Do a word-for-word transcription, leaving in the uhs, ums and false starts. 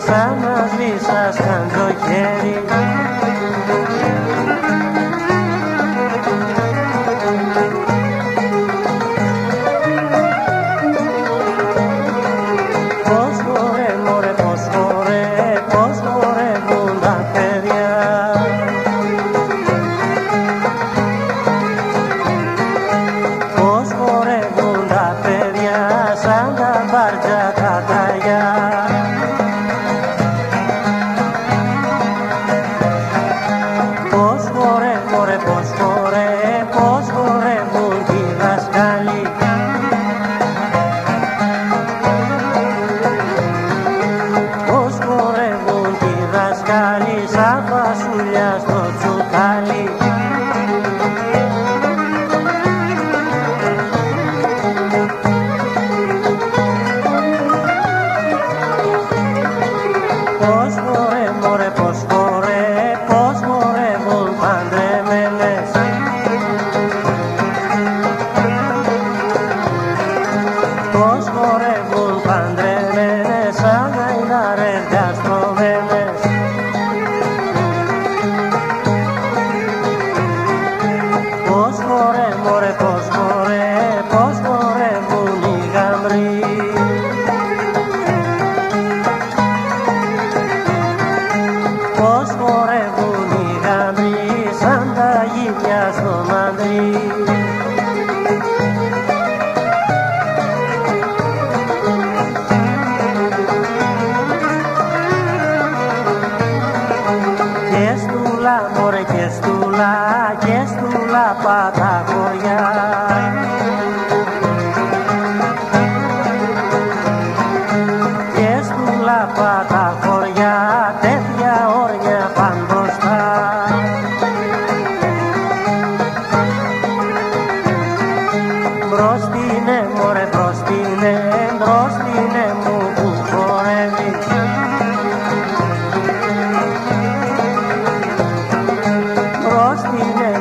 σαν να σβήσα σκαντζοχέρι. Πώς μωρέ, μωρέ, πώς μωρέ, πώς χορεύουν τα παιδιά. Πώς χορεύουν τα παιδιά σαν τα μπάρτζα τα τραγιά. Πώς χορέ, μωρέ, πώς χορέ, πώς χορεύουν οι δασκάλοι. Πώς χορεύουν οι δασκάλοι σαν φασουλιά στο τσουκάλι. Πώς μωρέ, μωρέ, πώς μωρέ, πώς χορεύουν παντρεμένες. Πώς χορεύουν παντρεμένες σαν γαϊδάρες διαστρωμένες. Πώς μωρέ, μωρέ, πώς μωρέ, πώς χορεύουν οι γαμπροί. Πώς χορεύουν οι γαμπροί σαν τα γίδια στο μαντρί. Και στούλα, μωρέ, και στούλα, και στούλα πά τα χωριά. Και στούλα πά τα χωριά, τέτοια όρια παν μπροστά. Μπροστίνε, μωρέ, μπροστίνε, μπροστίνε μου που χορεύεις. Μπροστίνε